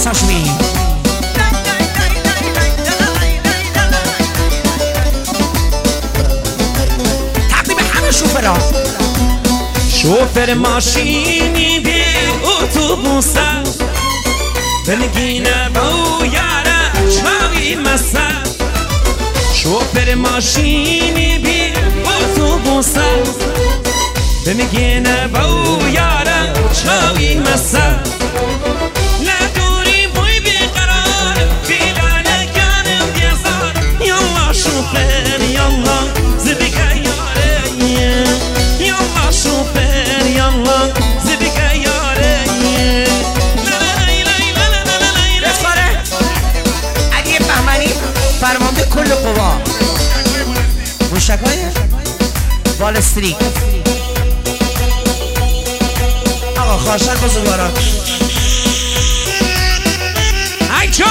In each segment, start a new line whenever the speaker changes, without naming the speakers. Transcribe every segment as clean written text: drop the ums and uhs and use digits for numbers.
راست هاشمی تقدیم همه شوفرها
شوفر ماشینی بی اتوبوس بنگینه با یاره چاوی مسد شوفر ماشینی بی اتوبوس بنگینه با یاره چاوی مسد ندوری بوی بیقرار بیلانه گانم بیزار یالله شوفر یالله زبیگه یاره یالله شوفر یالله زبیگه یاره
بخاره علی بهمنی فرمانده کل قوا موشکای وال استریت آقا خواهشن بزرگوارا
ای جانم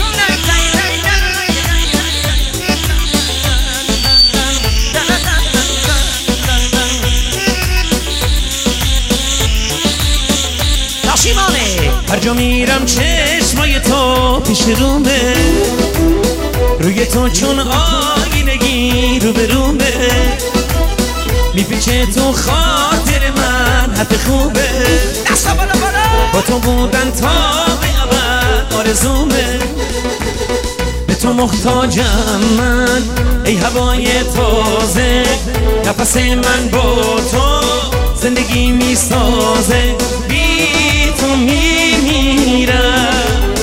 داشیمانه
هر جا میرم چشمای تو پیش رومه روی تو چون آینگی رو به رومه میپیچه تو خاطر من حرف خوبه
دستا بالا بالا
با تو بودن تا به ابد آرزومه به تو محتاجم من ای هوای تازه نفس من با تو زندگی میسازه بی تو میمیرم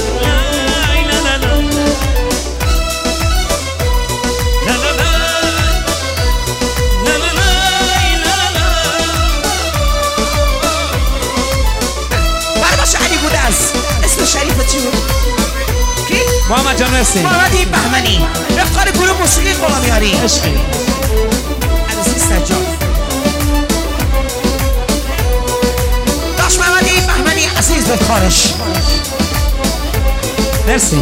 شریفت چی بود؟ کی؟
محمد جان رسی
محمدی بهمنی افتخار گروه موسیقی غلامیاری
عشقی
عزیز سجاد داشت محمدی بهمنی عزیز افتخارش
مرسی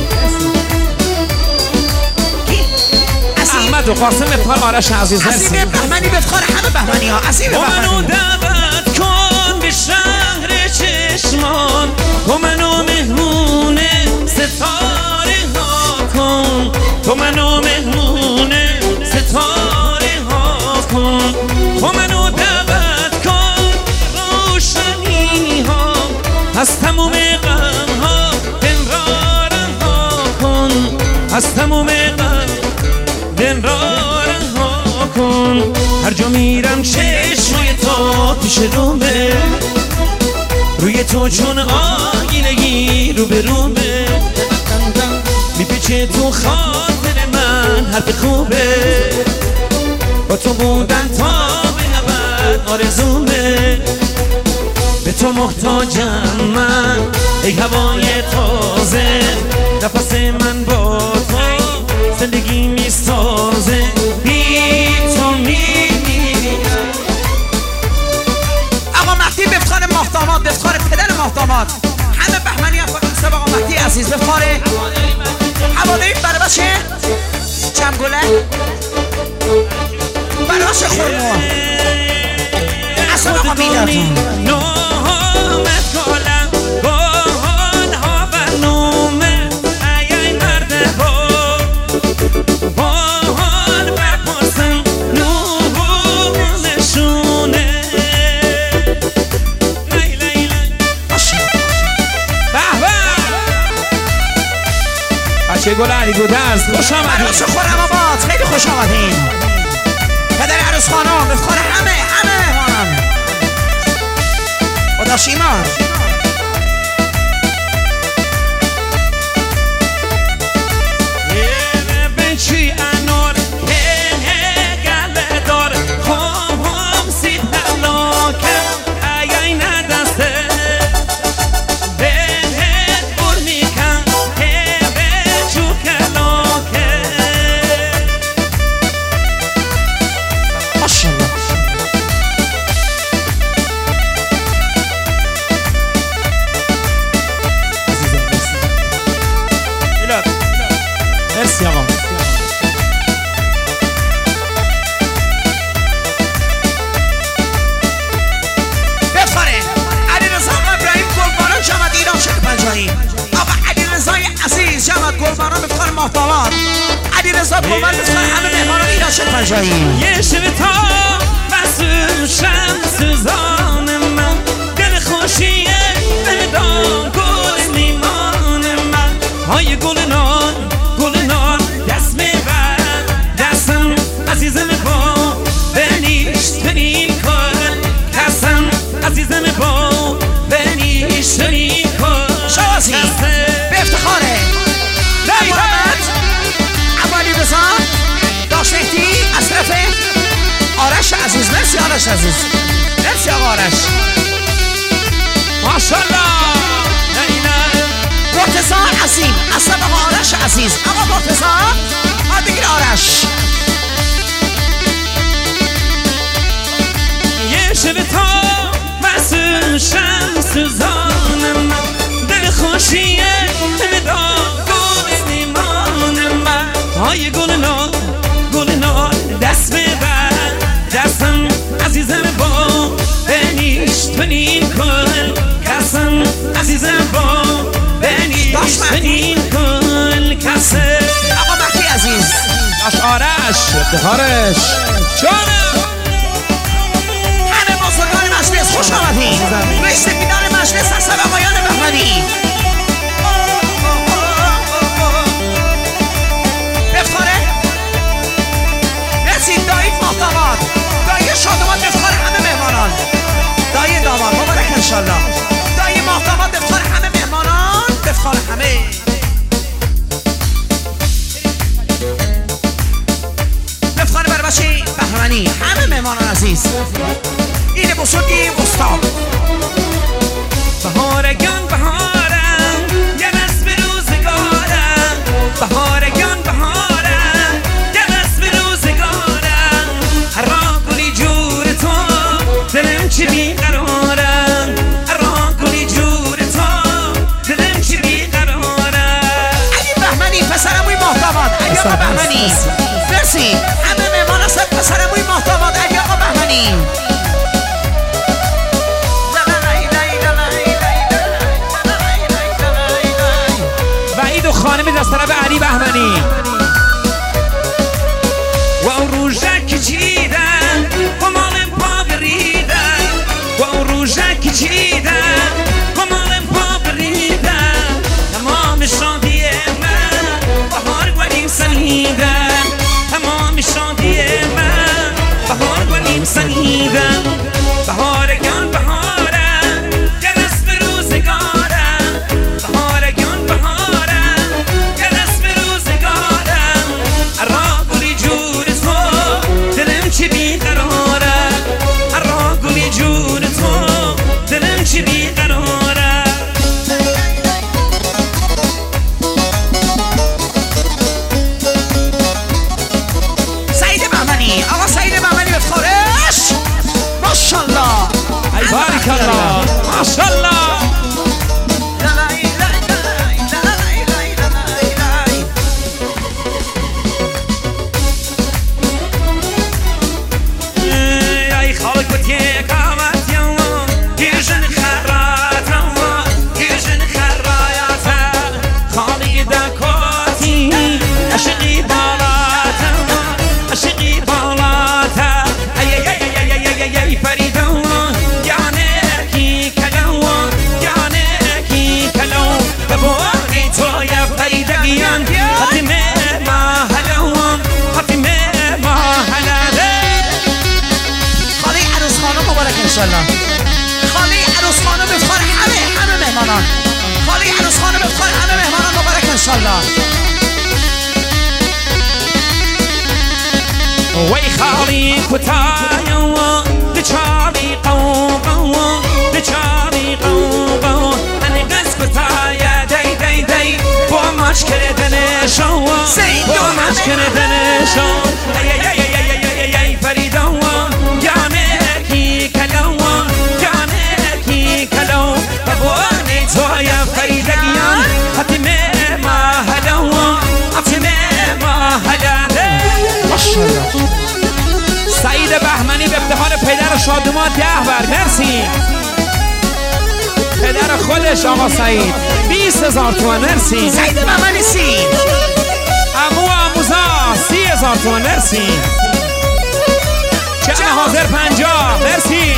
کی؟
احمد و قاسم افتخار آرش عزیز مرسی
عزیز بهمنی به افتخار همه بهمنی ها عزیز بهمنی
منو دعوت کن به شهر چشمان تو منو مهمون ستاره ها کن تو منو مهمون ستاره ها کن تو منو دعوت کن روشنی ها از تموم غم ها دلرارم ها کن از تموم غم دلرارم ها کن هر جا میرم چشمای تو پیش رومه روی تو چون آینگی رو به رومه میپیچه تو خاطر من حرف خوبه با تو بودن تا به ابد آرزومه به تو محتاجم من ای هوای تازه نفس من با تو زندگی میسازه بی تو میمیرم
آقا مهدی به افتخار ماهداماد به افتخار پدر ماهداماد همه بهمنی هم فقط سب آقا مهدی عزیز به افتخار هواداری برای بچه چمگله براش خورما اصلا آقا میدارتون
نامت کالم بان ها برنومه ای مرده بان بپرسم نشونه بچه گل علی گودرز خوش آمدین
براش خورم آباد خیلی خوش آمدین پدر عروس خانم به افتخار همه مهمانان خدا شیمان
چی انار گله دار خوام سید هلاکم ای ندسته بهت بر میکن به چوکلاکه
ماشالله محتوات علی رضا پومن بسخواه همه مهمانان اینا شد مجایی
یه شب تا مسئول شمس زان من دل خوشیه دلدان گل نیمان من های گل نان دست میبر دستم عزیزم با بنیشتنی کن کسم عزیزم با بنیشتنی کن
شوازی به افتخاره محمد عبالی رضا داشتی از طرف آرش عزیز مرسی آرش عزیز مرسی آقا آرش
ماشالله
مرتضی عظیم از طرف آقا آرش عزیز آقا مرتضی ها بگیر آرش
یه شب تا مسئول شمس زانم دل خوشیه مداد گل نیمان من های گل نار دست ببر دستم عزیزم با بنیشتنی کن کسم عزیزم با بنیشتنی کن کسم
آقا مهدی عزیز
داش آرش افتخارش جانم
مجلس خوش آمدید رئیس بیدار مجلس حسن آقایان بهمنی بفخاره رسید دایی محتمات دایی شادمات بفخاره همه مهمانان دایی داماد مبارک انشالله دایی محتمات بفخاره همه مهمانان بفخاره همه بفخاره بر بچه بهمنی همه مهمانان عزیز اینه بسودی استاد
بهارگان بهارم یه رسم روزگارم بهارگان بهارم یه رسم روزگارم هر راه گلی جور تو دلم چه بیقرارم هر راه گلی جور تو دلم چه بیقرارم
علی بهمنی پسرموی محتمات علی آقا بهمنی مرسی همه مهمان هستن پسرموی محتمات علی آقا بهمنی
خانمی از طرف علی بهمنی و اون روژک چیدن و مالم پا بریدن و اون روژک چیدن و مالم پا بریدن تمام شادی من بهار گلیم سنیدن تمام شادی من بهار گلیم سنیدن بهارگان بهارم یه رسم روزگارم بهارگان بهارم ماشالله ای خالق بودی کامت یا گیرجن خرات گیرجن خرایات خالق دکاتی عشقی بالات عشقی بالات ای ای ای ای ای ای فریدون
انشالله خاله عروس خانم بفخار همه مهمانان خاله عروس خانم بفخار همه مهمانان مبارک انشالله
وی خالی کتایا دچاری قوقا دچاری قوقا انی قص کتایا دی دی با ماش کردن شو با ماش کردن شو ای ای ای ای ای فریدون سعید بهمنی به افتخار پدر شادمان 10 بر مرسی پدر خودش آقا سعید 20,000 تومان مرسی
سعید بهمنی سی
3000 تومن. مرسی. جمع حاضر 50. مرسی.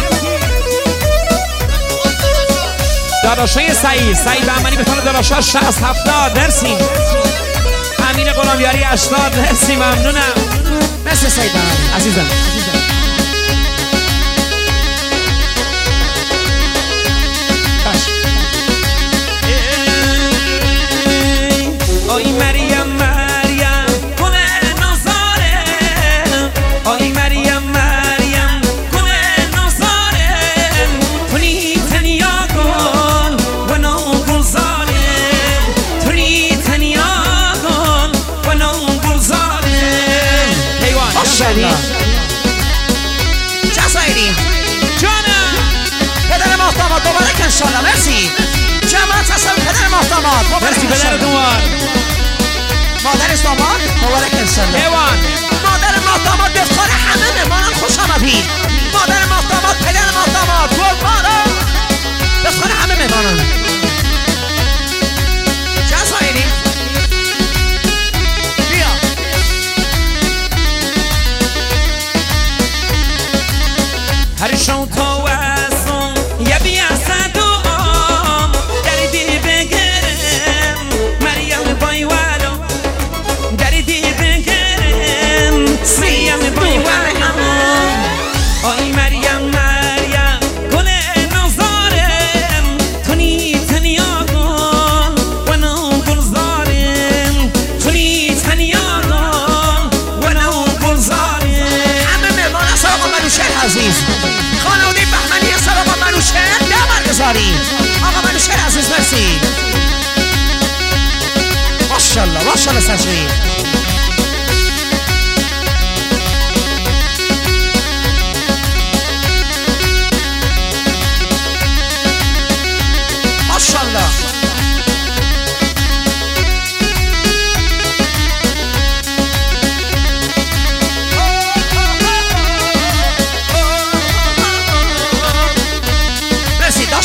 داداشای سعید بهمنی به طور داداشا 60 70. مرسی. امین غلامیاری 80. مرسی ممنونم.
مرسی سعید بهمنی
عزیزم. آی مریم گل نازاره، آی مریم گل نازاره، تونی تنیا گل و نوگلزاره، تونی تنیا گل و نوگلزاره. حیوان
ماشاءالله. جزایری
جانم
پدر محتمات مبارک انشالله. مرسی جماعت هستم. پدر محتمات مبارک
مرسی پدر
انشالله.
دوار
مادر داماد مبارک انشالله.
حیوان
مادر محتمات دفتر همه مهمانان خوش آمدید. مادر محتمات پدر محتمات گلبارا دفتر همه مهمانان. جزایری بیا
هر شو تو واسم یا بیا صدوم دردی بگرم مریم بایوالو دردی بگرم مریم بایوالو. آی مریم گل نازارم تونی تنیا گل و نوگلزارم تونی تنیا گل و نوگلزارم.
همه مهمان از آقا منوشهر عزیز خانواده بهمنی از آقا منوشهر دمر گذاری. آقا منوشهر عزیز مرسی. ماشالله ماشالله سجری. ماشالله. مرسی داش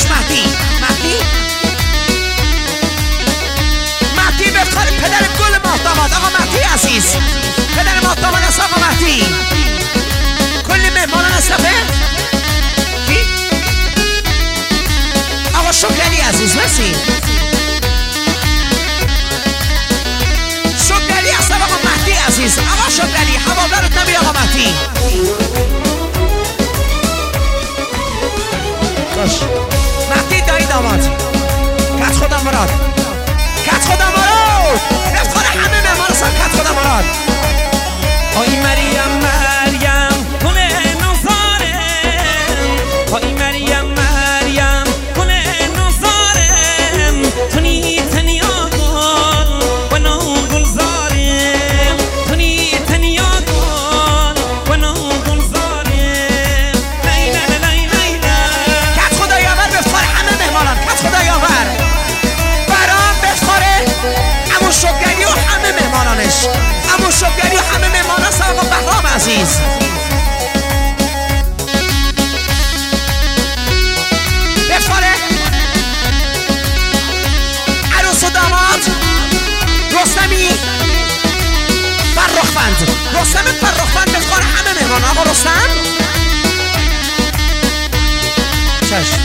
مهدی بفتر پدر گل محتمات آقا مهدی عزیز. پدر محتمات از آقا مهدی کلی مهمانان اصلفه کی؟ آقا شکری عزیز مرسی. شکری از آقا مهدی عزیز. آقا شکری هوادارت نبی آقا مهدی. باش مهدی دایی داماد کت خودم مراد رفتار همه مهمان هستم. کت خودم مراد.
آی مریم گل نازاره، آی مریم گل نازاره، تونی تنیا گل و نوگلزاره، تونی تنیا گل و نوگلزاره. لیلا لیلا
کت خدا یاور بفتار همه مهمانم. کت خدا یاور برام بفتاره امو شکری و همه مهمانانش. امو شکری و همه مهمانان آقا بهرام عزیز. بفتاره عروس و داماد رستمی فرخبند. رستم فرخبند بفتار همه مهمان. آقا رستم چشم.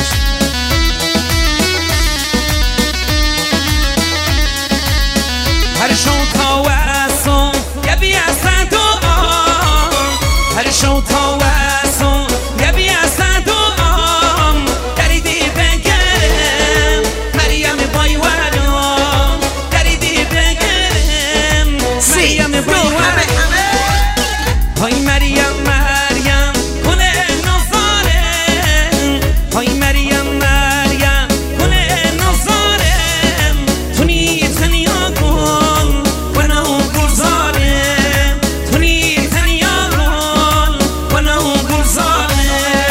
هر شو تا واسم یا بیا صدوم، هر شو تا واسم یا بیا صدوم دردی بگرم مریم بایوالو دردی بگرم مریم بایوالو. آی مریم گل نازاره، آی مریم گل نازاره، تونی تنیا گل و نوگلزاره، تونی تنیا گل و نوگلزاره.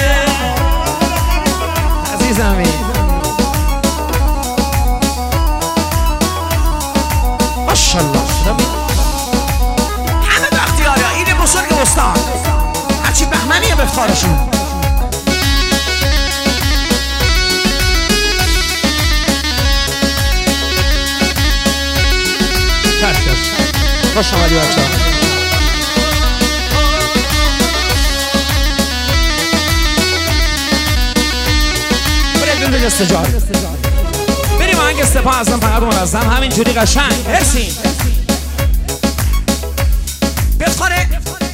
عزیزمی ماشالله. همه بختیاری ها این بزرگ استان هرچی بهمنیه بفتارشون.
خوش آمدی بچه‌ها. استجار بریم آهنگ سپاه ازم فقط منظم همینجوری قشنگ. مرسی
بخوره